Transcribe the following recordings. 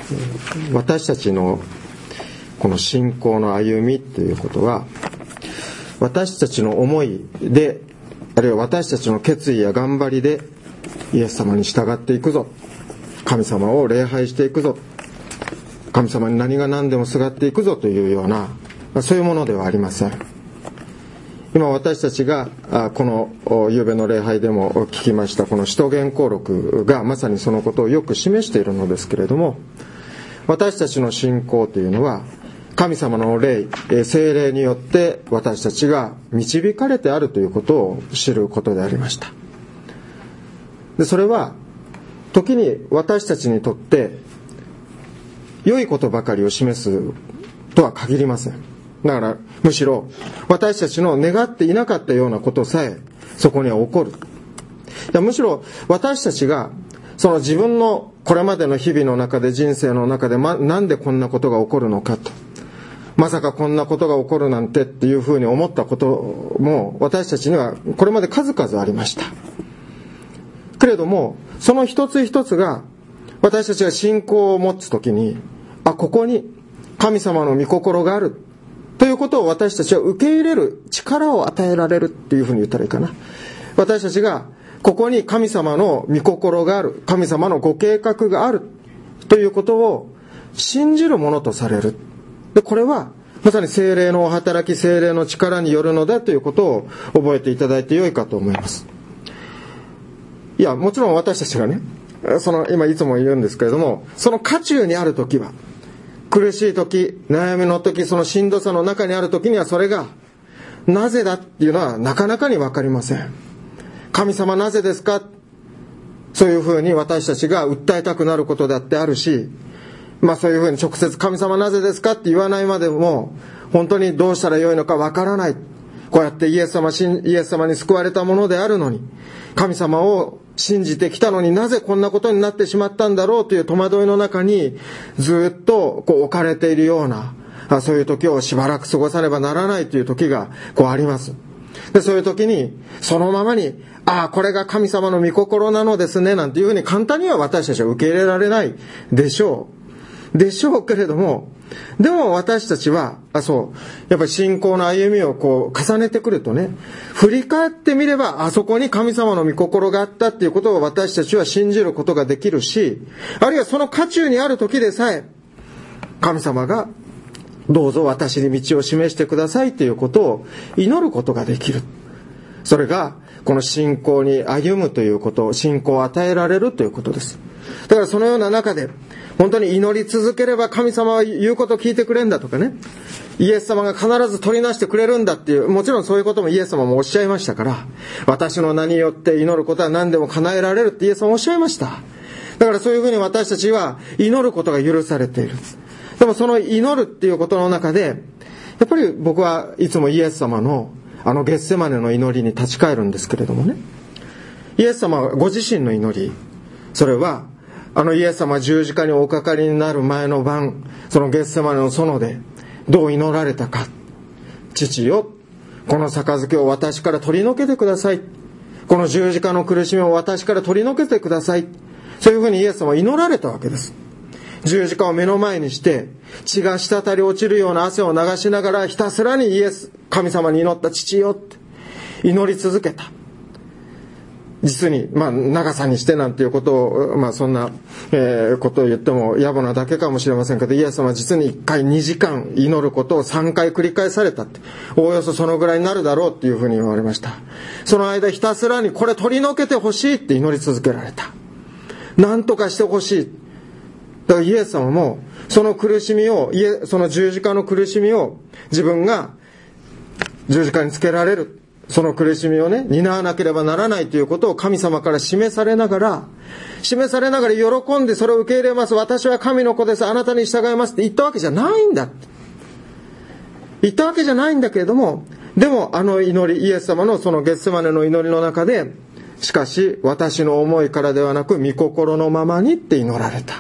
私たちのこの信仰の歩みということは、私たちの思いで、あるいは私たちの決意や頑張りでイエス様に従っていくぞ、神様を礼拝していくぞ、神様に何が何でもすがっていくぞというような、そういうものではありません。今私たちがこの夕べの礼拝でも聞きましたこの使徒言行録がまさにそのことをよく示しているのですけれども、私たちの信仰というのは神様の霊、聖霊によって私たちが導かれてあるということを知ることでありました。でそれは時に私たちにとって良いことばかりを示すとは限りません。だからむしろ私たちの願っていなかったようなことさえそこには起こる。むしろ私たちがその自分のこれまでの日々の中で、人生の中で、なんでこんなことが起こるのかと、まさかこんなことが起こるなんてっていうふうに思ったことも私たちにはこれまで数々ありました。けれどもその一つ一つが私たちが信仰を持つときに、ここに神様の御心があるということを私たちは受け入れる力を与えられるっていうふうに言ったらいいかな。私たちがここに神様の御心がある、神様のご計画があるということを信じるものとされる。でこれはまさに聖霊の働き、聖霊の力によるのだということを覚えていただいてよいかと思います。いや、もちろん私たちがね、今いつも言うんですけれども、その渦中にあるときは、苦しいとき、悩みのとき、そのしんどさの中にあるときには、それがなぜだっていうのはなかなかにわかりません。神様なぜですか、そういうふうに私たちが訴えたくなることだってあるし、そういうふうに直接神様なぜですかって言わないまでも本当にどうしたらよいのかわからない。こうやってイエス様に救われたものであるのに、神様を信じてきたのになぜこんなことになってしまったんだろうという戸惑いの中にずっと置かれているような、そういう時をしばらく過ごさねばならないという時があります。でそういう時にそのままにこれが神様の御心なのですねなんていうふうに簡単には私たちは受け入れられないでしょうけれども、でも私たちはやっぱり信仰の歩みを重ねてくるとね、振り返ってみればそこに神様の御心があったっていうことを私たちは信じることができるし、あるいはその渦中にある時でさえ神様がどうぞ私に道を示してくださいということを祈ることができる。それがこの信仰に歩むということ、信仰を与えられるということです。だからそのような中で本当に祈り続ければ神様は言うことを聞いてくれるんだとかね、イエス様が必ず取りなしてくれるんだっていう、もちろんそういうこともイエス様もおっしゃいましたから、私の名によって祈ることは何でも叶えられるってイエス様もおっしゃいました。だからそういうふうに私たちは祈ることが許されている。でもその祈るっていうことの中で、やっぱり僕はいつもイエス様のゲッセマネの祈りに立ち返るんですけれどもね、イエス様はご自身の祈り、それはイエス様は十字架におかかりになる前の晩、そのゲッセマネの園でどう祈られたか。父よ、この杯を私から取り除けてください。この十字架の苦しみを私から取り除けてください。そういうふうにイエス様は祈られたわけです。十字架を目の前にして血が滴り落ちるような汗を流しながらひたすらに神様に祈った。父よって祈り続けた。実に長さにしてなんていうことをそんなことを言っても野暮なだけかもしれませんけど、イエス様は実に1回2時間祈ることを3回繰り返されたって、おおよそそのぐらいになるだろうっていうふうに言われました。その間ひたすらにこれ取り除けてほしいって祈り続けられた。何とかしてほしい。だからイエス様もその苦しみを、その十字架の苦しみを自分が十字架につけられる、その苦しみをね担わなければならないということを神様から示されながら喜んでそれを受け入れます。私は神の子です、あなたに従いますって言ったわけじゃないんだ。言ったわけじゃないんだけれども、でも祈り、イエス様のそのゲッセマネの祈りの中で、しかし私の思いからではなく御心のままにって祈られた。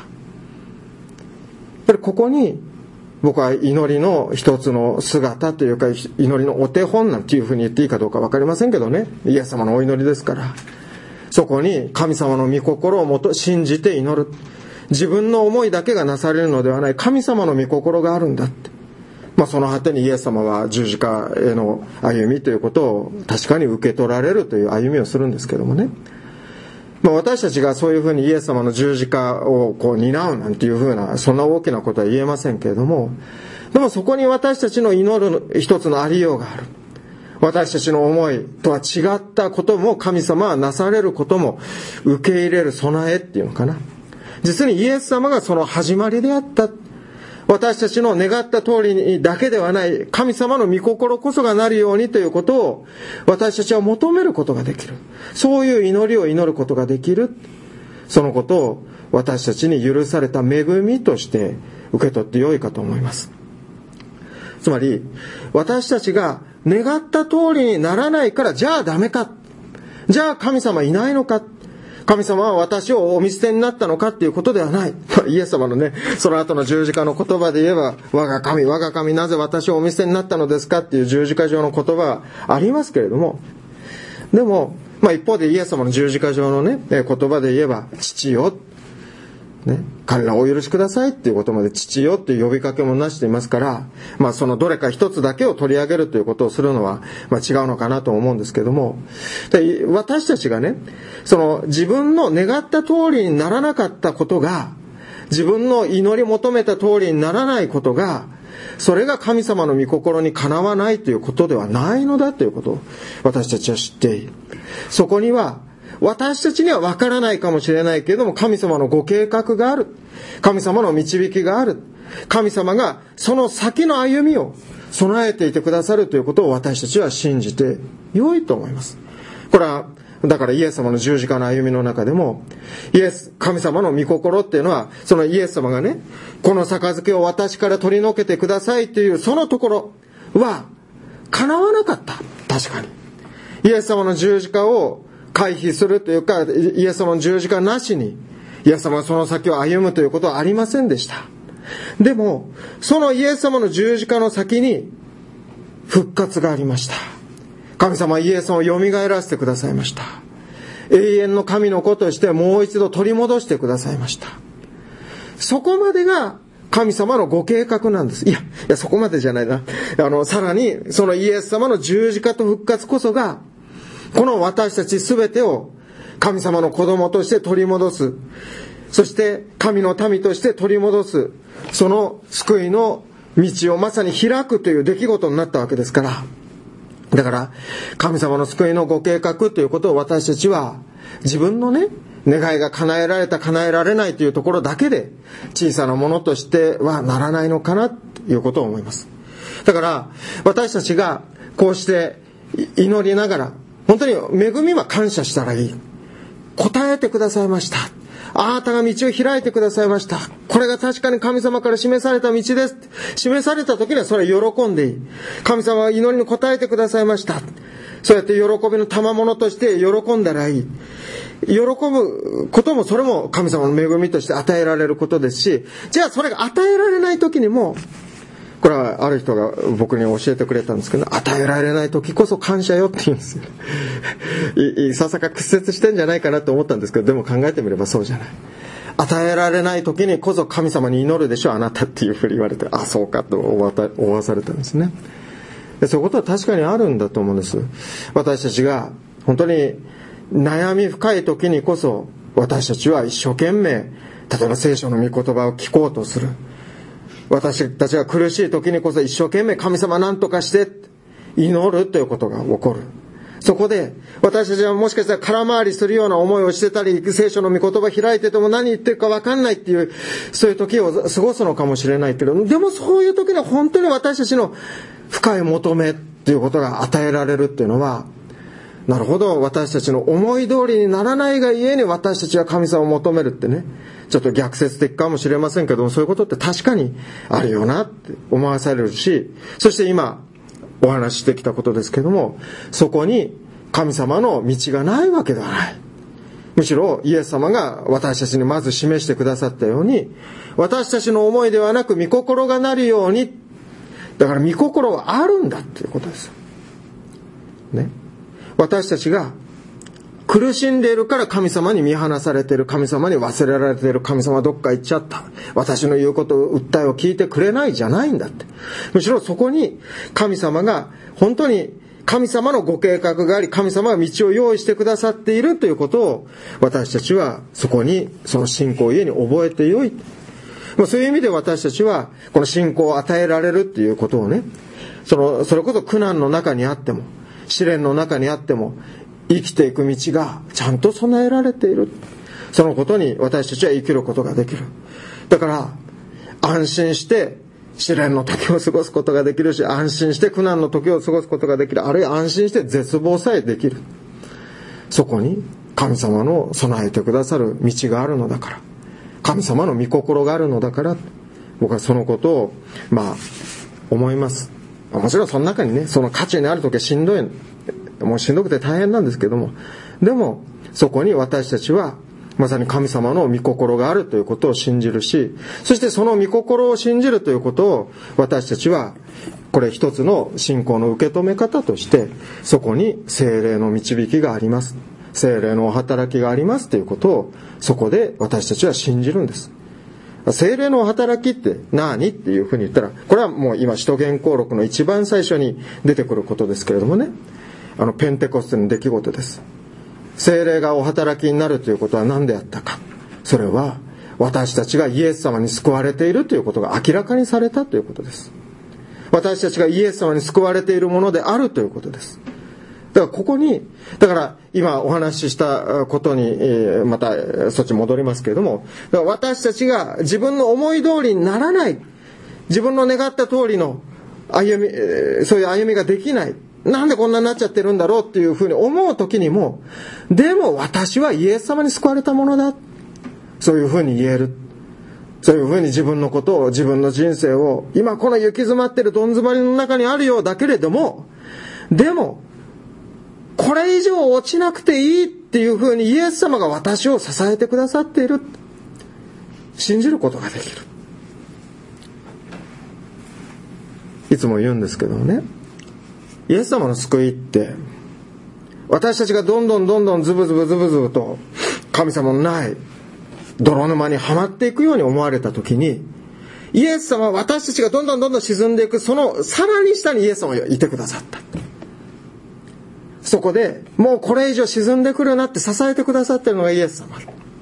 ここに僕は祈りの一つの姿というか、祈りのお手本なんていうふうに言っていいかどうか分かりませんけどね、イエス様のお祈りですから、そこに神様の御心を信じて祈る。 自分の思いだけがなされるのではない、神様の御心があるんだって。その果てにイエス様は十字架への歩みということを確かに受け取られるという歩みをするんですけどもね。私たちがそういうふうにイエス様の十字架を担うなんていうふうな、そんな大きなことは言えませんけれども、でもそこに私たちの祈る一つのありようがある。私たちの思いとは違ったことも神様はなされることも受け入れる備えっていうのかな。実にイエス様がその始まりであった。私たちの願った通りにだけではない、神様の御心こそがなるようにということを私たちは求めることができる。そういう祈りを祈ることができる。そのことを私たちに許された恵みとして受け取ってよいかと思います。つまり、私たちが願った通りにならないから、じゃあダメか。じゃあ神様いないのか。神様は私をお見捨てになったのかっていうことではない。イエス様のね、その後の十字架の言葉で言えば、我が神、なぜ私をお見捨てになったのですかっていう十字架上の言葉はありますけれども、でも、一方でイエス様の十字架上のね、言葉で言えば、父よ、ね、彼らをお許しくださいっていうことまで父よっていう呼びかけもなしていますから、そのどれか一つだけを取り上げるということをするのは、違うのかなと思うんですけども、で私たちがね、その自分の願った通りにならなかったことが、自分の祈り求めた通りにならないことが、それが神様の御心にかなわないということではないのだということを私たちは知っている。そこには私たちには分からないかもしれないけれども、神様のご計画がある。神様の導きがある。神様がその先の歩みを備えていてくださるということを私たちは信じて良いと思います。これは、だからイエス様の十字架の歩みの中でも、神様の御心っていうのは、そのイエス様がね、この杯を私から取り除けてくださいというそのところは、叶わなかった。確かに。イエス様の十字架を回避するというか、イエス様の十字架なしにイエス様はその先を歩むということはありませんでした。でもそのイエス様の十字架の先に復活がありました。神様はイエス様をよみがえらせてくださいました。永遠の神の子としてもう一度取り戻してくださいました。そこまでが神様のご計画なんです。いやそこまでじゃないな。さらにそのイエス様の十字架と復活こそが、この私たちすべてを神様の子供として取り戻す。そして神の民として取り戻す。その救いの道をまさに開くという出来事になったわけですから。だから神様の救いのご計画ということを私たちは自分のね、願いが叶えられた叶えられないというところだけで小さなものとしてはならないのかなということを思います。だから私たちがこうして祈りながら、本当に恵みは感謝したらいい。答えてくださいました。あなたが道を開いてくださいました。これが確かに神様から示された道です。示された時にはそれは喜んでいい。神様は祈りに応えてくださいました。そうやって喜びの賜物として喜んだらいい。喜ぶこともそれも神様の恵みとして与えられることですし、じゃあそれが与えられない時にも、これはある人が僕に教えてくれたんですけど、与えられない時こそ感謝よって言うんですよ。いささか屈折してんじゃないかなと思ったんですけど、でも考えてみればそうじゃない。与えられない時にこそ神様に祈るでしょあなたっていうふうに言われて、あ、そうかと思わされたんですね。でそういうことは確かにあるんだと思うんです。私たちが本当に悩み深い時にこそ、私たちは一生懸命、例えば聖書の御言葉を聞こうとする。私たちが苦しい時にこそ一生懸命神様何とかして祈るということが起こる。そこで私たちはもしかしたら空回りするような思いをしてたり、聖書の御言葉開いてても何言ってるか分かんないっていう、そういう時を過ごすのかもしれないけど、でもそういう時には本当に私たちの深い求めということが与えられるっていうのは、なるほど、私たちの思い通りにならないがゆえに私たちは神様を求めるってね、ちょっと逆説的かもしれませんけども、そういうことって確かにあるよなって思わされるし、そして今お話ししてきたことですけども、そこに神様の道がないわけではない。むしろイエス様が私たちにまず示してくださったように、私たちの思いではなく御心がなるように、だから御心はあるんだっていうことですね。私たちが苦しんでいるから神様に見放されている、神様に忘れられている、神様どっか行っちゃった、私の言うことを訴えを聞いてくれないじゃないんだって。むしろそこに神様が本当に神様のご計画があり、神様が道を用意してくださっているということを、私たちはそこにその信仰ゆえに覚えてよい。そういう意味で私たちはこの信仰を与えられるっていうことをね、それこそ苦難の中にあっても試練の中にあっても生きていく道がちゃんと備えられている、そのことに私たちは生きることができる。だから安心して試練の時を過ごすことができるし、安心して苦難の時を過ごすことができる、あるいは安心して絶望さえできる。そこに神様の備えてくださる道があるのだから、神様の御心があるのだから、僕はそのことを思います。もちろんその中にね、その価値にある時はしんどくて大変なんですけども、でもそこに私たちはまさに神様の御心があるということを信じるし、そしてその御心を信じるということを私たちはこれ一つの信仰の受け止め方として、そこに聖霊の導きがあります、聖霊のお働きがありますということをそこで私たちは信じるんです。聖霊のお働きって何っていうふうに言ったら、これはもう今使徒言行録の一番最初に出てくることですけれどもね、ペンテコステの出来事です。聖霊がお働きになるということは何であったか。それは私たちがイエス様に救われているということが明らかにされたということです。私たちがイエス様に救われているものであるということです。だからここに、だから今お話ししたことにまたそっち戻りますけれども、だから私たちが自分の思い通りにならない、自分の願った通りの歩み、そういう歩みができない、なんでこんなになっちゃってるんだろうっていうふうに思う時にも、でも私はイエス様に救われたものだ、そういうふうに言える。そういうふうに自分のことを、自分の人生を、今この行き詰まってるどん詰まりの中にあるようだけれども、でもこれ以上落ちなくていいっていうふうにイエス様が私を支えてくださっている、信じることができる。いつも言うんですけどね、イエス様の救いって私たちがどんどんズブズブと神様のない泥沼にはまっていくように思われた時に、イエス様は私たちがどんどん沈んでいくそのさらに下にイエス様がいてくださった。そこでもうこれ以上沈んでくるなって支えてくださっているのがイエス様。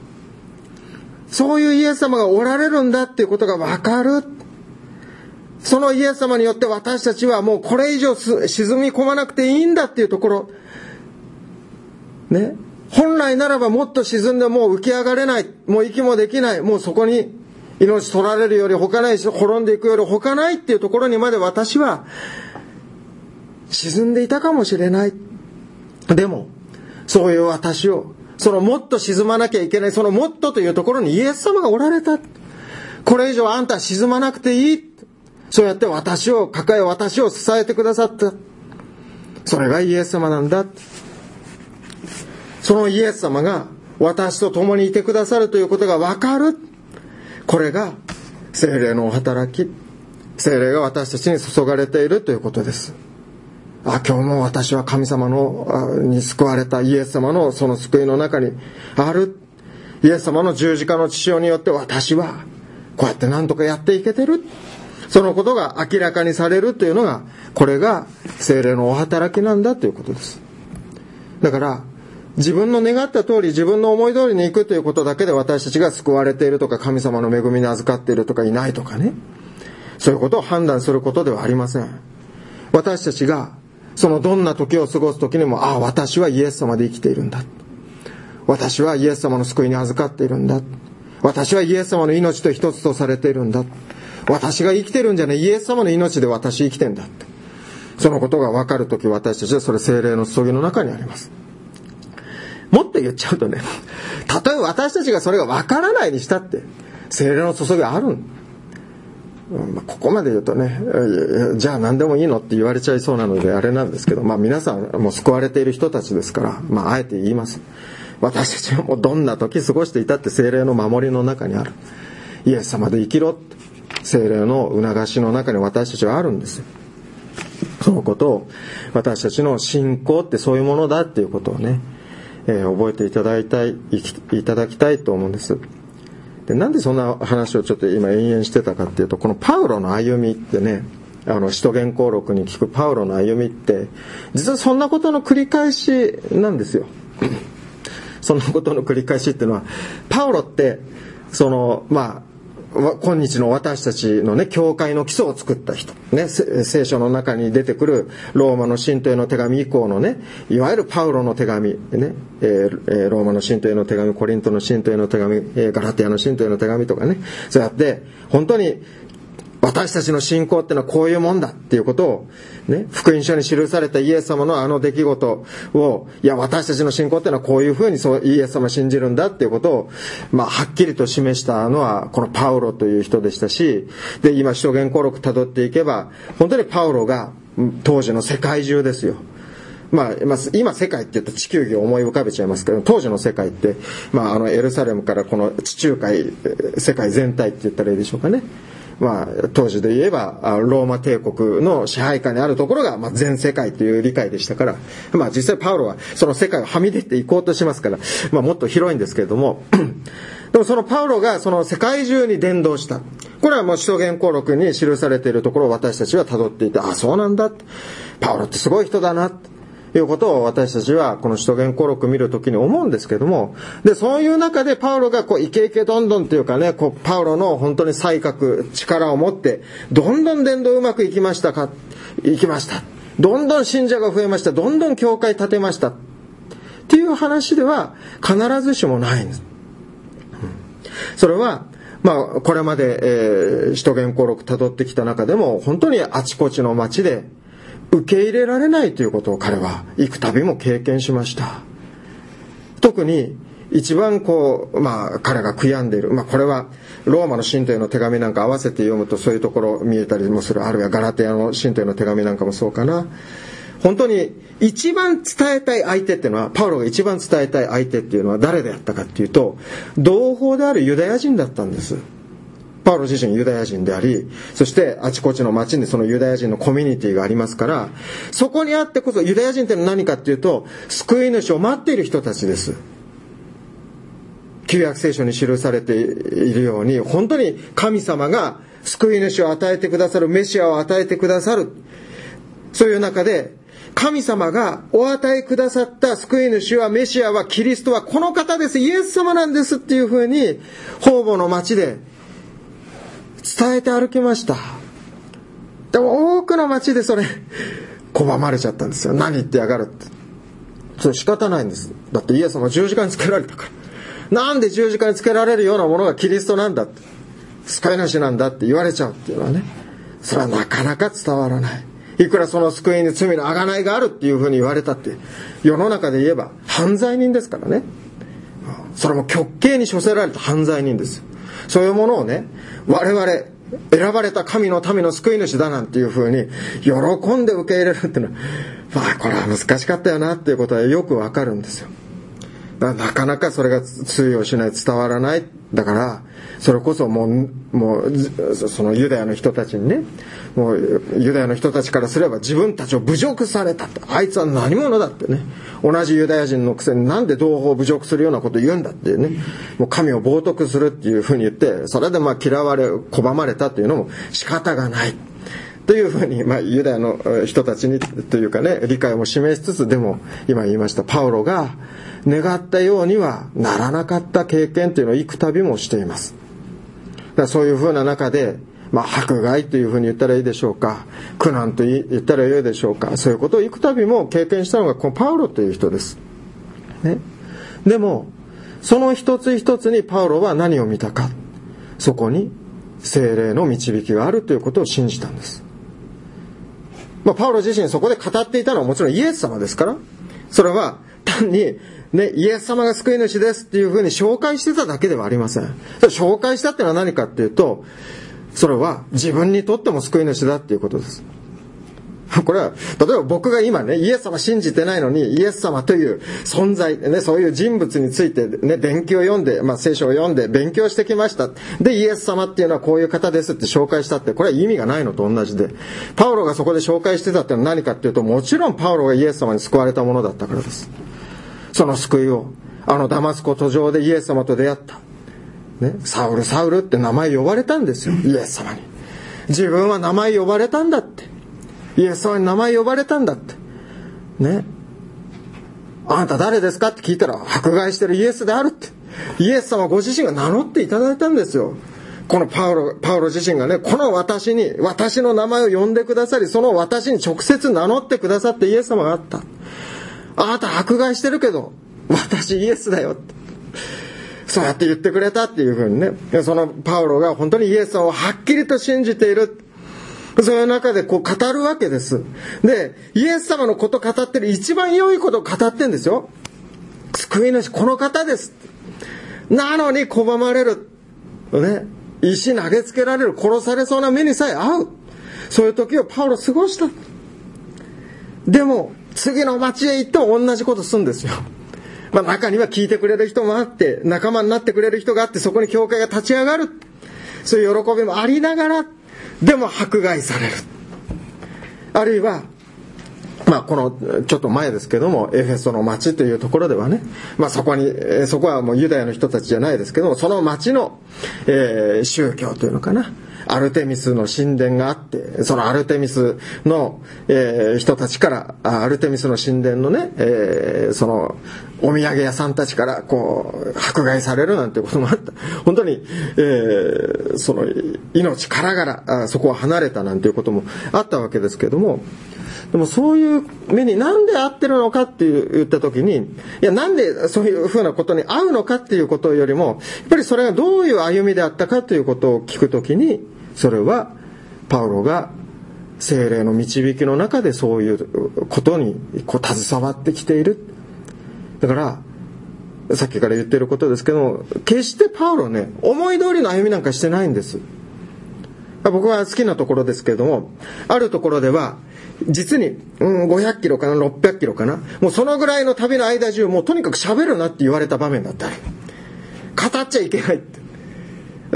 そういうイエス様がおられるんだっていうことが分かる。そのイエス様によって私たちはもうこれ以上沈み込まなくていいんだっていうところね。本来ならばもっと沈んでもう浮き上がれない、もう息もできない、もうそこに命取られるより他ないし、滅んでいくより他ないっていうところにまで私は沈んでいたかもしれない。でもそういう私を、そのもっと沈まなきゃいけない、そのもっとというところにイエス様がおられた。これ以上あんたは沈まなくていい、そうやって私を抱え、私を支えてくださった。それがイエス様なんだ。そのイエス様が私と共にいてくださるということが分かる。これが聖霊のお働き、聖霊が私たちに注がれているということです。今日も私は神様に救われた、イエス様のその救いの中にある。イエス様の十字架の血潮によって私はこうやって何とかやっていけてる。そのことが明らかにされるというのが、これが聖霊のお働きなんだということです。だから自分の願った通り、自分の思い通りに行くということだけで私たちが救われているとか、神様の恵みに預かっているとかいないとかね、そういうことを判断することではありません。私たちがそのどんな時を過ごす時にも、私はイエス様で生きているんだ、私はイエス様の救いに預かっているんだ、私はイエス様の命と一つとされているんだ、私が生きてるんじゃない、イエス様の命で私生きてんだって、そのことが分かるとき、私たちはそれ聖霊の注ぎの中にあります。もっと言っちゃうとね、たとえ私たちがそれが分からないにしたって聖霊の注ぎがある。ここまで言うとね、じゃあ何でもいいのって言われちゃいそうなのであれなんですけど、皆さんもう救われている人たちですから、あえて言います。私たちはもうどんな時過ごしていたって聖霊の守りの中にある。イエス様で生きろって、聖霊の促しの中に私たちはあるんですよ。そのことを、私たちの信仰ってそういうものだっていうことをね、 覚えていただきたいと思うんです。で、なんでそんな話をちょっと今延々してたかっていうと、このパウロの歩みってね、使徒言行録に聞くパウロの歩みって、実はそんなことの繰り返しなんですよ。そんなことの繰り返しっていうのは、パウロって、今日の私たちのね、教会の基礎を作った人。ね、聖書の中に出てくるローマの信徒への手紙以降のね、いわゆるパウロの手紙、ね、ローマの信徒への手紙、コリントの信徒への手紙、ガラテヤの信徒への手紙とかね、そうやって、本当に、私たちの信仰ってのはこういうもんだっていうことを、ね、福音書に記されたイエス様のあの出来事を、いや、私たちの信仰ってのはこういうふうにイエス様を信じるんだっていうことを、はっきりと示したのは、このパウロという人でしたし、で、今、使徒言行録辿っていけば、本当にパウロが、当時の世界中ですよ。今世界って言ったら地球儀を思い浮かべちゃいますけど、当時の世界って、エルサレムからこの地中海、世界全体って言ったらいいでしょうかね。当時で言えばローマ帝国の支配下にあるところが全世界という理解でしたから、実際パウロはその世界をはみ出ていこうとしますから、もっと広いんですけれどもでもそのパウロがその世界中に伝道した。これはもう使徒言行録に記されているところを私たちは辿っていて、そうなんだ、パウロってすごい人だなということを私たちはこの使徒言行録見るときに思うんですけども、で、そういう中でパウロがイケイケどんどんというかね、パウロの本当に才覚、力を持って、どんどん伝道うまくいきました。どんどん信者が増えました。どんどん教会建てました。っていう話では必ずしもないんです。それは、これまで、使徒言行録辿ってきた中でも、本当にあちこちの町で、受け入れられないということを彼は幾度も経験しました。特に一番彼が悔やんでいる、これはローマの信徒への手紙なんか合わせて読むとそういうところ見えたりもする。あるいはガラテヤの信徒への手紙なんかもそうかな。本当に一番伝えたい相手っていうのは、パウロが一番伝えたい相手っていうのは誰であったかっていうと、同胞であるユダヤ人だったんです。パウロ自身ユダヤ人であり、そしてあちこちの町にそのユダヤ人のコミュニティがありますから、そこにあってこそユダヤ人って何かっていうと、救い主を待っている人たちです。旧約聖書に記されているように、本当に神様が救い主を与えてくださる、メシアを与えてくださる。そういう中で、神様がお与えくださった救い主は、メシアは、キリストはこの方です、イエス様なんですっていうふうに、方々の町で伝えて歩きました。でも多くの町でそれ拒まれちゃったんですよ。何言ってやがるって。それ仕方ないんです。だってイエス様は十字架につけられたから。なんで十字架につけられるようなものがキリストなんだって、救い主なんだって言われちゃうっていうのはね、それはなかなか伝わらない。いくらその救いに罪の贖いがあるっていうふうに言われたって、世の中で言えば犯罪人ですからね。それも極刑に処せられた犯罪人ですよ。そういうものをね、我々選ばれた神の民の救い主だなんていうふうに喜んで受け入れるっていうのは、これは難しかったよなっていうことはよくわかるんですよ。だからなかなかそれが通用しない、伝わらない。だからそれこそもうそのユダヤの人たちにね、もうユダヤの人たちからすれば自分たちを侮辱されたって、あいつは何者だってね、同じユダヤ人のくせになんで同胞を侮辱するようなことを言うんだっていうね、もう神を冒涜するっていうふうに言って、それで嫌われ拒まれたっていうのも仕方がないというふうに、ユダヤの人たちにというかね、理解も示しつつ、でも今言いましたパウロが願ったようにはならなかった経験というのを幾度もしています。だからそういうふうな中で、迫害というふうに言ったらいいでしょうか、苦難と言ったらいいでしょうか、そういうことを幾度も経験したのがこのパウロという人です、ね、でもその一つ一つにパウロは何を見たか、そこに聖霊の導きがあるということを信じたんです。パウロ自身そこで語っていたのはもちろんイエス様ですから、それは単にね、イエス様が救い主ですっていうふうに紹介してただけではありません。紹介したってのは何かっていうと、それは自分にとっても救い主だっていうことです。これは例えば僕が今ね、イエス様信じてないのにイエス様という存在ね、そういう人物についてね、勉強を読んで、聖書を読んで勉強してきました。でイエス様っていうのはこういう方ですって紹介したって、これは意味がないのと同じで、パウロがそこで紹介してたってのは何かっていうと、もちろんパウロがイエス様に救われたものだったからです。 その救いをダマスコ途上でイエス様と出会った、ね、サウルサウルって名前呼ばれたんですよ、イエス様に。自分は名前呼ばれたんだって、イエス様に名前呼ばれたんだってね。あなた誰ですかって聞いたら、迫害してるイエスであるって、イエス様ご自身が名乗っていただいたんですよ。このパウロ自身がね、この私に私の名前を呼んでくださり、その私に直接名乗ってくださってイエス様があった。あなた迫害してるけど私イエスだよって、そうやって言ってくれたっていうふうにね、そのパウロが本当にイエス様をはっきりと信じている、そういう中でこう語るわけです。で、イエス様のこと語ってる、一番良いことを語ってるんですよ。救い主この方です。なのに拒まれる、ね、石投げつけられる、殺されそうな目にさえ遭う、そういう時をパウロ過ごした。でも次の町へ行っても同じことするんですよ。中には聞いてくれる人もあって、仲間になってくれる人があって、そこに教会が立ち上がる、そういう喜びもありながら、でも迫害される。あるいはこのちょっと前ですけども、エフェソの町というところではね、そこはもうユダヤの人たちじゃないですけども、その町の、宗教というのかな、アルテミスの神殿があって、そのアルテミスの、人たちから、アルテミスの神殿のね、そのお土産屋さんたちからこう迫害されるなんてこともあった。本当に、その命からがらそこを離れたなんていうこともあったわけですけども、でもそういう目になんで遭ってるのかって言った時に、いやなんでそういうふうなことに遭うのかっていうことよりも、やっぱりそれがどういう歩みであったかということを聞くときに、それはパウロが聖霊の導きの中でそういうことにこう携わってきている。だからさっきから言っていることですけども、決してパウロね、思い通りの歩みなんかしてないんです。僕は好きなところですけれども、あるところでは実に、500キロかな600キロかな、もうそのぐらいの旅の間中、もうとにかく喋るなって言われた場面だったり、語っちゃいけないって、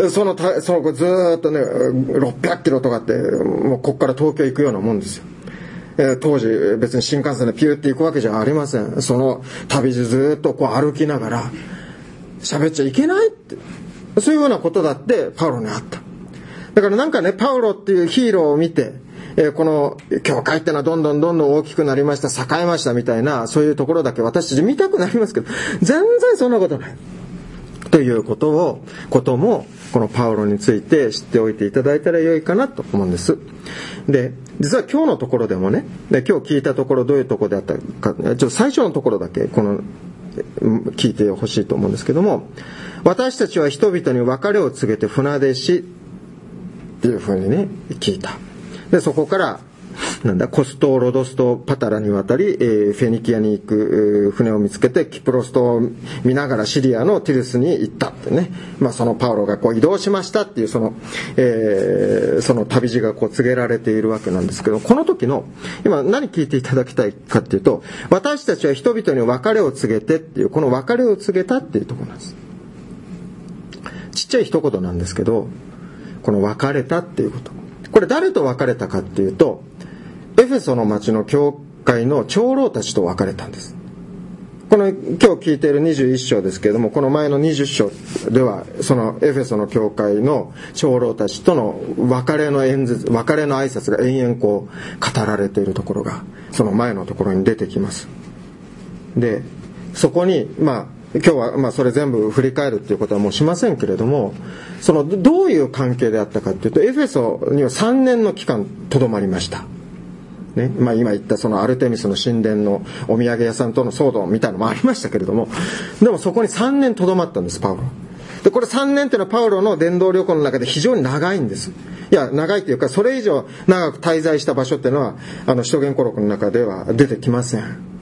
そのずーっとね600キロとかって、もうここから東京行くようなもんですよ。当時別に新幹線でピューって行くわけじゃありません。その旅路ずーっとこう歩きながら喋っちゃいけないって、そういうようなことだってパウロにあった。だからなんかね、パウロっていうヒーローを見て、この教会ってのはどんどん大きくなりました、栄えましたみたいな、そういうところだけ私たち見たくなりますけど、全然そんなことないということもこのパウロについて知っておいていただいたらよいかなと思うんです。で、実は今日のところでもね、で今日聞いたところどういうところであったか、ちょっと最初のところだけ聞いてほしいと思うんですけども、私たちは人々に別れを告げて船出しっていうふうにね聞いた。でそこからコスト、ロドスとパタラに渡り、フェニキアに行く船を見つけて、キプロス島を見ながらシリアのティルスに行ったってね、そのパウロがこう移動しましたっていうその旅路がこう告げられているわけなんですけど、この時の今何聞いていただきたいかっていうと、私たちは人々に別れを告げてっていう、この別れを告げたっていうところなんです。ちっちゃい一言なんですけど、この別れたっていうこと、これ誰と別れたかっていうと、エフェソの町の教会の長老たちと別れたんです。この今日聞いている21章ですけれども、この前の20章ではそのエフェソの教会の長老たちとの別れの演説、別れの挨拶が延々こう語られているところがその前のところに出てきます。でそこに今日はそれ全部振り返るっていうことはもうしませんけれども、そのどういう関係であったかっていうと、エフェソには3年の期間とどまりましたね。今言ったそのアルテミスの神殿のお土産屋さんとの騒動みたいなのもありましたけれども、でもそこに3年とどまったんです、パウロで。これ3年っていうのはパウロの伝道旅行の中で非常に長いんです。いや長いというか、それ以上長く滞在した場所っていうのは使徒言語録の中では出てきません。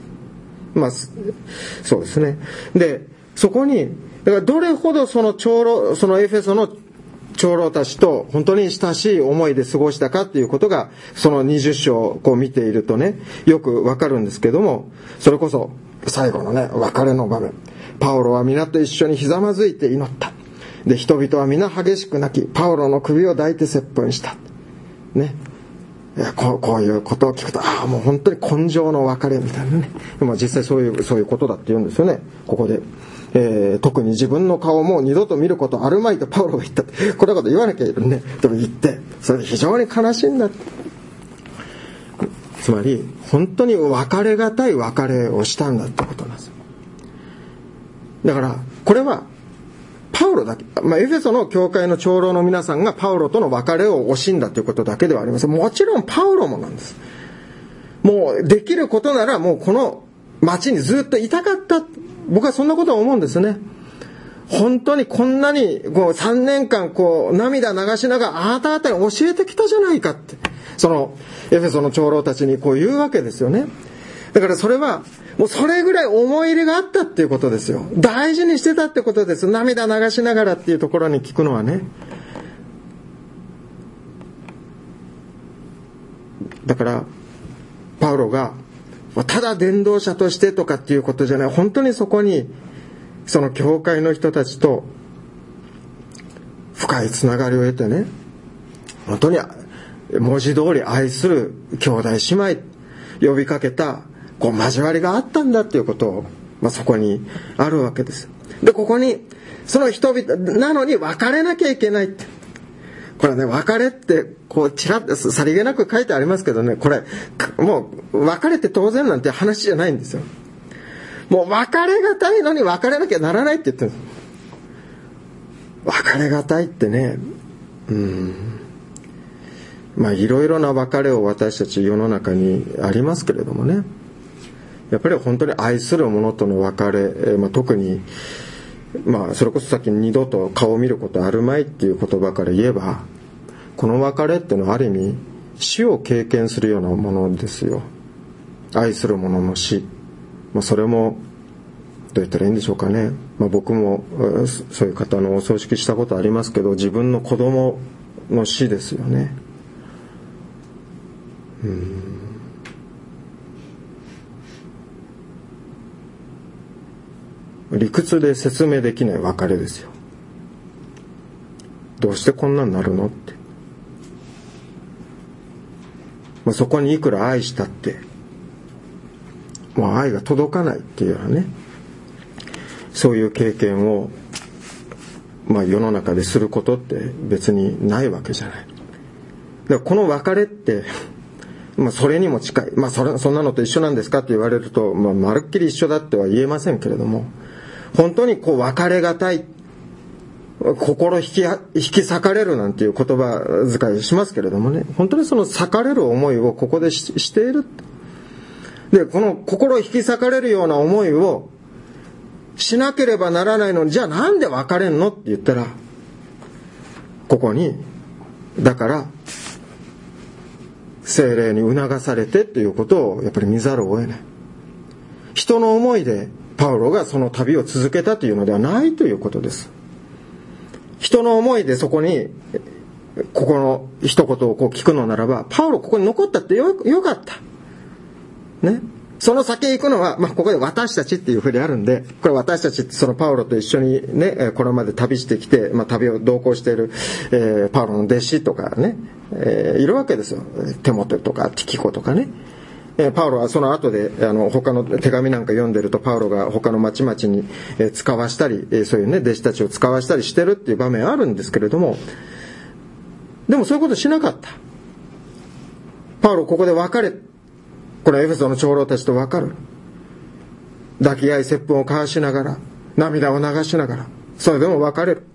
そうですね。でそこにだからどれほどそのエフェソの長老たちと本当に親しい思いで過ごしたかっていうことが、その20章をこう見ているとねよくわかるんですけども、それこそ最後のね別れの場面、パウロは皆と一緒にひざまずいて祈った。で人々は皆激しく泣き、パウロの首を抱いて接吻したね。 こういうことを聞くと、もう本当に根性の別れみたいなね。実際そういうことだって言うんですよね、ここで。特に自分の顔も二度と見ることあるまいとパウロが言った。これこと言わなきゃいけないね。でも言って、それで非常に悲しいんだ。つまり、本当に別れがたい別れをしたんだってことなんです。だから、これは、パウロだけ、エフェソの教会の長老の皆さんがパウロとの別れを惜しんだということだけではありません。もちろんパウロもなんです。もうできることならもうこの町にずっといたかった。僕はそんなことを思うんですね。本当にこんなに3年間涙流しながらあなた方に教えてきたじゃないかって。そのエフェソの長老たちに言うわけですよね。だからそれはもうそれぐらい思い入れがあったっていうことですよ。大事にしてたってことです。涙流しながらっていうところに聞くのはね。だからパウロがただ伝道者としてとかっていうことじゃない。本当にそこにその教会の人たちと深いつながりを得てね、本当に文字通り愛する兄弟姉妹呼びかけた交わりがあったんだっていうことを、そこにあるわけです。で、ここにその人々なのに別れなきゃいけないって。これね、別れってちらっとさりげなく書いてありますけどね、これもう別れて当然なんて話じゃないんですよ。もう別れがたいのに別れなきゃならないって言ってるんです。別れがたいってね、いろいろな別れを私たち世の中にありますけれどもね、やっぱり本当に愛する者との別れ、特にそれこそさっき二度と顔を見ることあるまいっていう言葉から言えば、この別れっていうのはある意味死を経験するようなものですよ。愛する者の死、それもどう言ったらいいんでしょうかね。僕もそういう方のお葬式したことありますけど、自分の子供の死ですよね。理屈で説明できない別れですよ。どうしてこんなになるのって。そこにいくら愛したってもう愛が届かないっていうようなね、そういう経験を世の中ですることって別にないわけじゃない。だからこの別れってそれにも近い、そんなのと一緒なんですかって言われると、まるっきり一緒だっては言えませんけれども、本当に別れがたい、心引き裂かれるなんていう言葉遣いしますけれどもね、本当にその裂かれる思いをここでしている。で、この心引き裂かれるような思いをしなければならないのに、じゃあなんで別れんのって言ったら、ここにだから聖霊に促されてっていうことをやっぱり見ざるを得ない。人の思いでパウロがその旅を続けたというのではないということです。人の思いでそこにここの一言を聞くのならば、パウロここに残ったってよかったね。その先へ行くのは、ここで私たちっていうふうにあるんで、これ私たちってそのパウロと一緒にね、これまで旅してきて、旅を同行している、パウロの弟子とかね、いるわけですよ。テモテとかティキコとかね。パウロはその後で他の手紙なんか読んでると、パウロが他の町々に使わしたり、そういうね弟子たちを使わしたりしてるっていう場面あるんですけれども、でもそういうことしなかった。パウロここで別れ、これエフェソの長老たちと分かる。抱き合い接吻を交わしながら、涙を流しながら、それでも別れる。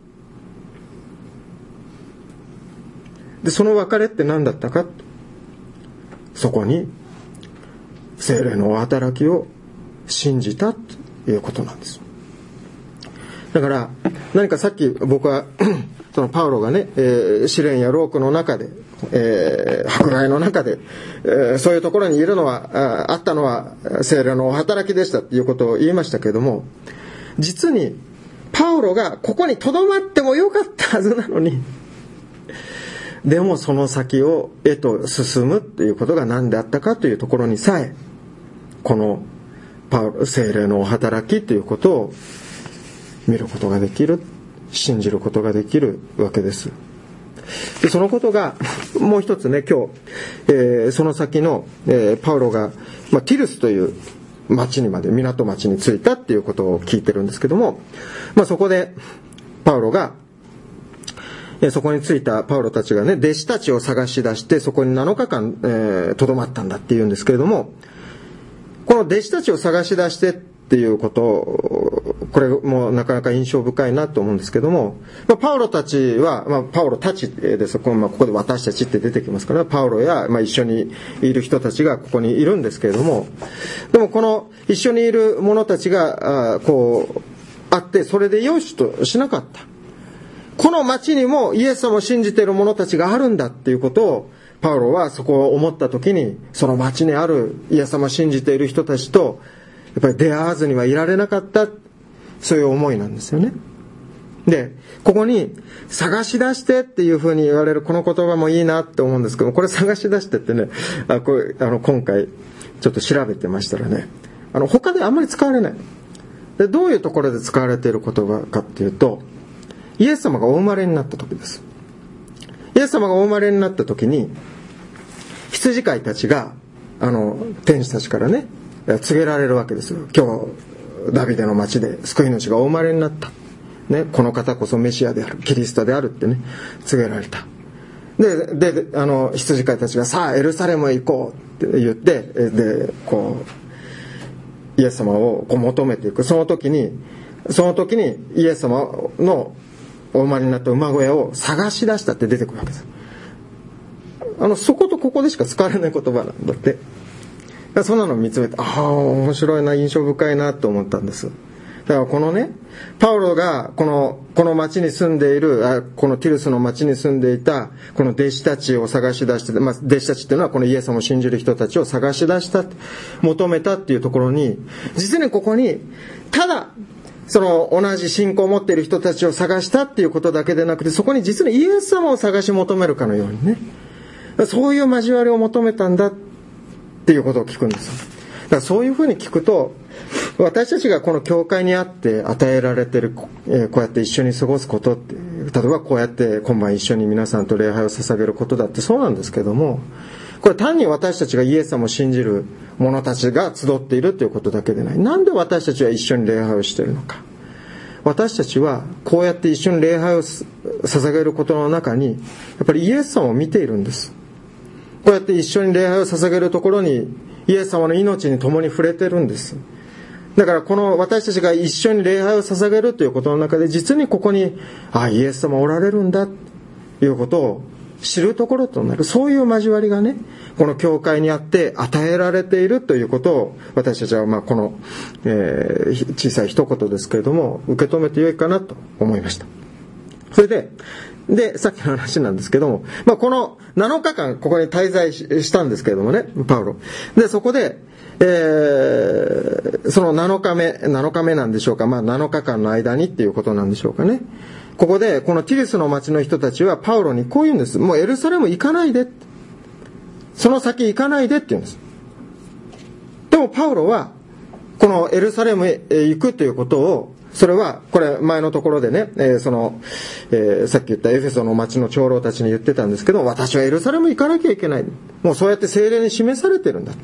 で、その別れって何だったか。そこに聖霊のお働きを信じたということなんです。だから何かさっき僕はそのパウロがね、試練や労苦の中で、迫害の中で、そういうところにいるのはあったのは聖霊のお働きでしたということを言いましたけれども、実にパウロがここに留まってもよかったはずなのに、でもその先をへと進むということが何であったかというところにさえ、この聖霊のお働きということを見ることができる、信じることができるわけです。 でそのことがもう一つね、今日、その先の、パウロが、ティルスという町にまで、港町に着いたっていうことを聞いてるんですけども、そこでパウロが、そこに着いたパウロたちがね、弟子たちを探し出してそこに7日間とどまったんだっていうんですけれども、この弟子たちを探し出してっていうことを、これもなかなか印象深いなと思うんですけども、パウロたちは、パウロたちです。ここで私たちって出てきますから、パウロや、一緒にいる人たちがここにいるんですけれども、でもこの一緒にいる者たちがあって、それでよしとしなかった。この町にもイエス様を信じている者たちがあるんだっていうことを、パウロはそこを思った時に、その町にあるイエス様を信じている人たちとやっぱり出会わずにはいられなかった、そういう思いなんですよね。で、ここに探し出してっていうふうに言われるこの言葉もいいなって思うんですけども、これ探し出してってね、今回ちょっと調べてましたらね、他であんまり使われない。で、どういうところで使われている言葉かっていうと、イエス様がお生まれになった時です。イエス様がお生まれになった時に、羊飼いたちが天使たちからね告げられるわけですよ。今日ダビデの町で救い主がお生まれになった、ね、この方こそメシアである、キリストであるってね告げられた。で羊飼いたちがさあエルサレムへ行こうって言って、でイエス様を求めていく。その時にイエス様のお生まれになった馬小屋を探し出したって出てくるわけです。そことここでしか使われない言葉なんだって。そんなのを見つめて、面白いな、印象深いなと思ったんです。だからこのね、パウロがこの町に住んでいる、このティルスの町に住んでいたこの弟子たちを探し出して、弟子たちっていうのはこのイエス様を信じる人たちを探し出した、求めたっていうところに、実にここにただその同じ信仰を持っている人たちを探したっていうことだけでなくて、そこに実にイエス様を探し求めるかのようにね、そういう交わりを求めたんだっていうことを聞くんです。だからそういうふうに聞くと、私たちがこの教会にあって与えられている、こうやって一緒に過ごすことって、例えばこうやって今晩一緒に皆さんと礼拝を捧げることだってそうなんですけども、これ単に私たちがイエス様を信じる者たちが集っているということだけでない。なんで私たちは一緒に礼拝をしているのか。私たちはこうやって一緒に礼拝を捧げることの中に、やっぱりイエス様を見ているんです。こうやって一緒に礼拝を捧げるところにイエス様の命に共に触れてるんです。だからこの私たちが一緒に礼拝を捧げるということの中で、実にここにイエス様おられるんだということを知るところとなる、そういう交わりがね、この教会にあって与えられているということを、私たちはこの、小さい一言ですけれども受け止めてよいかなと思いました。それでさっきの話なんですけども、この7日間ここに滞在したんですけれどもね、パウロで、そこで、その7日目なんでしょうか、7日間の間にっていうことなんでしょうかね。ここでこのティルスの町の人たちはパウロにこう言うんです。もうエルサレム行かないで、その先行かないでって言うんです。でもパウロはこのエルサレムへ行くということを、それはこれ前のところでね、さっき言ったエフェソの町の長老たちに言ってたんですけど、私はエルサレム行かなきゃいけない、もうそうやって聖霊に示されてるんだって。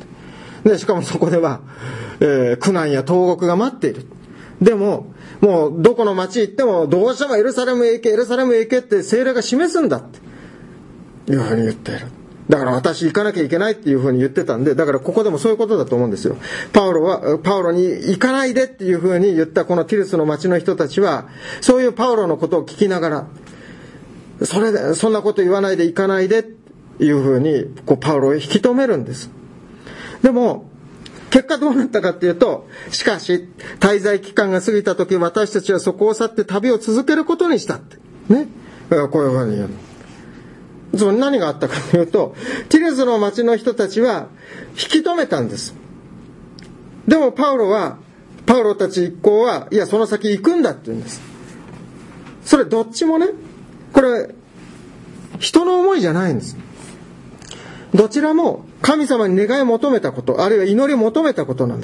でしかもそこでは、苦難や投獄が待っている。でももうどこの町行ってもどうしてもエルサレムへ行け、エルサレムへ行けって聖霊が示すんだっていうふうに言っている。だから私行かなきゃいけないっていうふうに言ってたんで、だからここでもそういうことだと思うんですよ。パウロに行かないでっていうふうに言ったこのティルスの町の人たちは、そういうパウロのことを聞きながら、そんなこと言わないで行かないでっていうふうにパウロを引き止めるんです。でも結果どうなったかっていうと、しかし滞在期間が過ぎた時、私たちはそこを去って旅を続けることにしたってね。こういうふうに言う。つまり何があったかというと、ティルスの町の人たちは引き止めたんです。でもパウロたち一行は、いやその先行くんだって言うんです。それどっちもね、これ人の思いじゃないんです。どちらも神様に願いを求めたこと、あるいは祈りを求めたことなんです。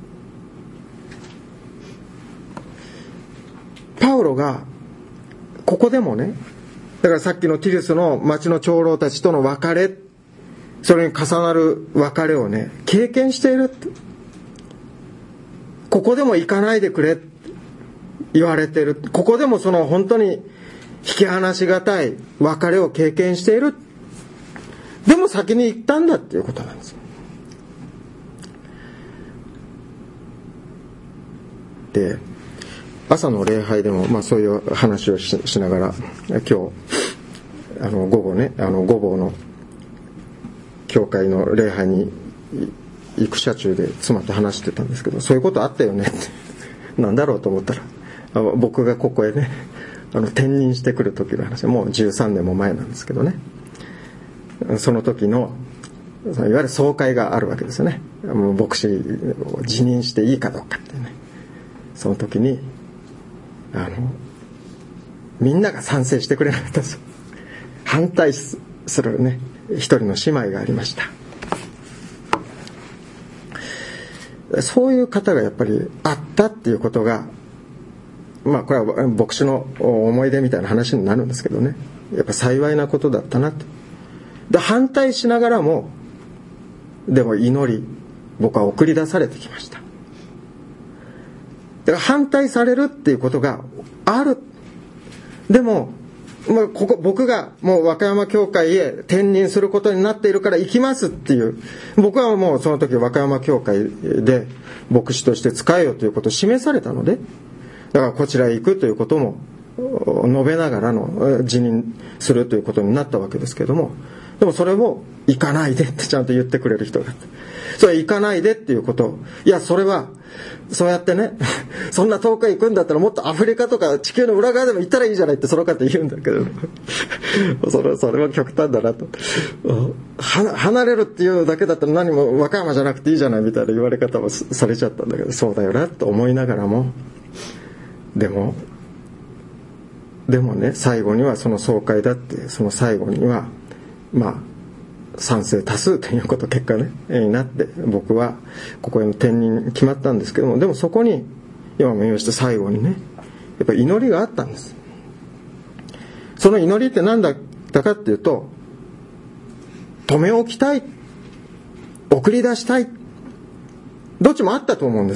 パウロがここでもね、だからさっきのティルスの町の長老たちとの別れ、それに重なる別れをね、経験している。ここでも行かないでくれって言われている。ここでもその本当に引き離しがたい別れを経験している。でも先に行ったんだっていうことなんです。で、朝の礼拝でも、そういう話を しながら、今日午後ね、御坊の教会の礼拝に行く車中で妻と話してたんですけど、そういうことあったよねってなんだろうと思ったら、僕がここへね転任してくる時の話、もう13年も前なんですけどね、その時のいわゆる総会があるわけですよね。もう牧師を辞任していいかどうかってね、その時にみんなが賛成してくれなかったです。反対するね一人の姉妹がありました。そういう方がやっぱりあったっていうことが、これは牧師の思い出みたいな話になるんですけどね、やっぱ幸いなことだったなと。で、反対しながらもでも祈り、僕は送り出されてきました。だから反対されるっていうことがある。でも僕がもう和歌山教会へ転任することになっているから行きますっていう、僕はもうその時和歌山教会で牧師として仕えよということを示されたので、だからこちらへ行くということも述べながらの辞任するということになったわけですけども、でもそれを行かないでってちゃんと言ってくれる人があって、それは行かないでっていうことを、いやそれはそうやってねそんな遠くへ行くんだったらもっとアフリカとか地球の裏側でも行ったらいいじゃないってその方言うんだけどそれは極端だなと。離れるっていうだけだったら何も和歌山じゃなくていいじゃないみたいな言われ方もされちゃったんだけど、そうだよなと思いながらも、でもね、最後にはその総会だって、その最後には賛成多数ということ結果ねになって、僕はここへの転任決まったんですけども、でもそこに今も言いました最後にね、やっぱり祈りがあったんです。その祈りって何だったかっていうと、止め置きたい、送り出したい、どっちもあったと思うんです。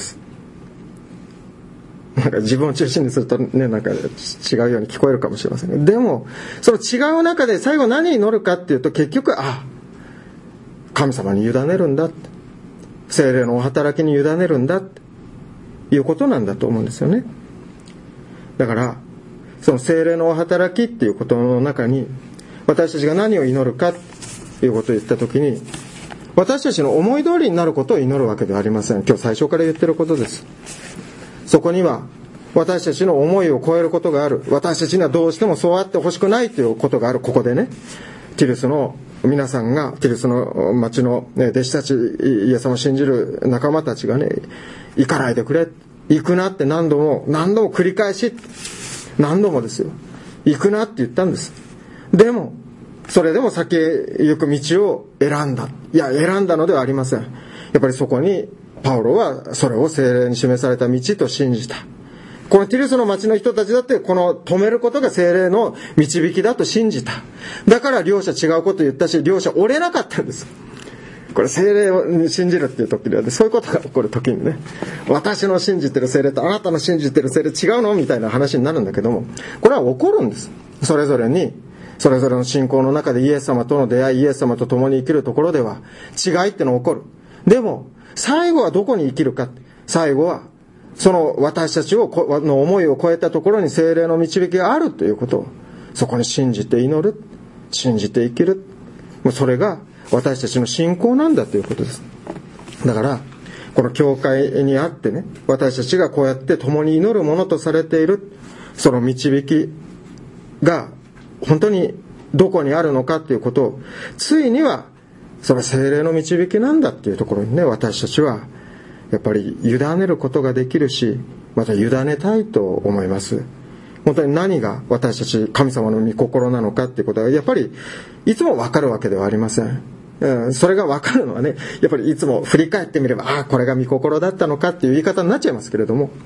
なんか自分を中心にするとね、なんか違うように聞こえるかもしれませんが、でもその違う中で最後何に祈るかっていうと、結局神様に委ねるんだって、聖霊のお働きに委ねるんだっていうことなんだと思うんですよね。だからその聖霊のお働きっていうことの中に、私たちが何を祈るかということを言ったときに、私たちの思い通りになることを祈るわけではありません。今日最初から言ってることです。そこには私たちの思いを超えることがある。私たちにはどうしてもそうあってほしくないということがある。ここでね、ティルスの皆さんが、ティルスの町の弟子たち、イエス様を信じる仲間たちがね、行かないでくれ、行くなって何度も繰り返し、何度もですよ、行くなって言ったんです。でもそれでも先へ行く道を選んだ。いや、選んだのではありません。やっぱりそこにパウロはそれを聖霊に示された道と信じた。このティルスの町の人たちだってこの止めることが聖霊の導きだと信じた。だから両者違うこと言ったし、両者折れなかったんです。これ聖霊を信じるっていう時では、そういうことが起こる時にね、私の信じてる聖霊とあなたの信じてる聖霊違うのみたいな話になるんだけども、これは起こるんです。それぞれの信仰の中でイエス様との出会い、イエス様と共に生きるところでは違いってのが起こる。でも最後はどこに生きるか。最後はその私たちの思いを超えたところに聖霊の導きがあるということを、そこに信じて祈る、信じて生きる、もうそれが私たちの信仰なんだということです。だからこの教会にあってね、私たちがこうやって共に祈るものとされているその導きが本当にどこにあるのかということを、ついにはそれは聖霊の導きなんだっていうところにね、私たちはやっぱり委ねることができるし、また委ねたいと思います。本当に何が私たち神様の御心なのかっていうことはやっぱりいつも分かるわけではありません。それが分かるのはね、やっぱりいつも振り返ってみれば、これが御心だったのかっていう言い方になっちゃいますけれども、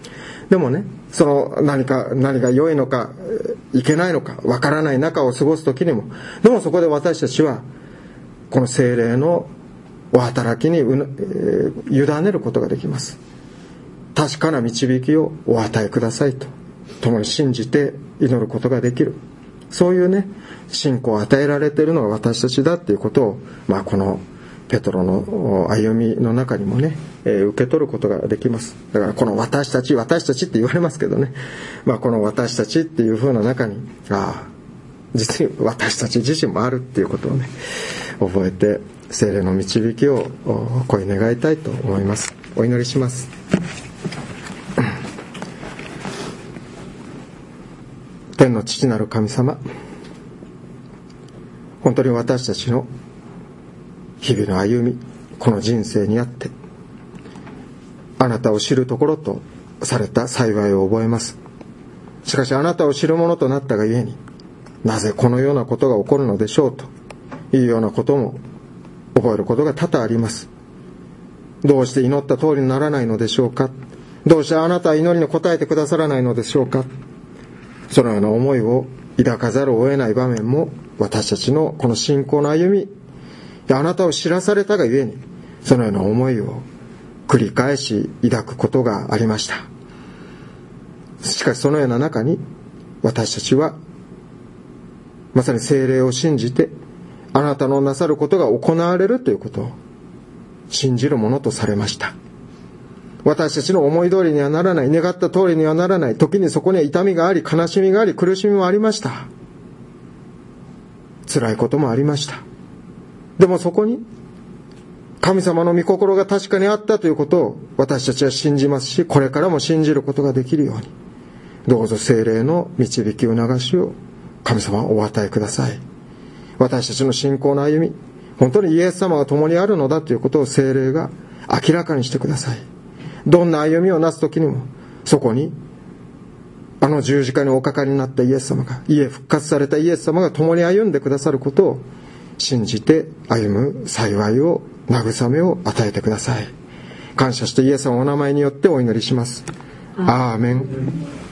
でもね、その何が良いのかいけないのかわからない中を過ごす時にも、でもそこで私たちはこの聖霊のお働きに委ねることができます。確かな導きをお与えくださいと共に信じて祈ることができる、そういうね信仰を与えられているのが私たちだっていうことを、このペトロの歩みの中にもね、受け取ることができます。だからこの私たちって言われますけどね、この私たちっていう風な中に実に私たち自身もあるっていうことをね覚えて、聖霊の導きを声願いたいと思います。お祈りします。天の父なる神様、本当に私たちの日々の歩み、この人生にあってあなたを知るところとされた幸いを覚えます。しかしあなたを知るものとなったがゆえに、なぜこのようなことが起こるのでしょうというようなことも覚えることが多々あります。どうして祈った通りにならないのでしょうか。どうしてあなたは祈りに応えてくださらないのでしょうか。そのような思いを抱かざるを得ない場面も私たちのこの信仰の歩み、あなたを知らされたがゆえにそのような思いを繰り返し抱くことがありました。しかしそのような中に私たちはまさに聖霊を信じてあなたのなさることが行われるということを信じるものとされました。私たちの思い通りにはならない、願った通りにはならない、時にそこには痛みがあり、悲しみがあり、苦しみもありました。辛いこともありました。でもそこに神様の御心が確かにあったということを私たちは信じますし、これからも信じることができるように、どうぞ聖霊の導き促しを神様お与えください。私たちの信仰の歩み、本当にイエス様が共にあるのだということを聖霊が明らかにしてください。どんな歩みをなすときにも、そこにあの十字架におかかりになったイエス様が、復活されたイエス様が共に歩んでくださることを信じて歩む幸いを、慰めを与えてください。感謝してイエス様のお名前によってお祈りします。アーメン。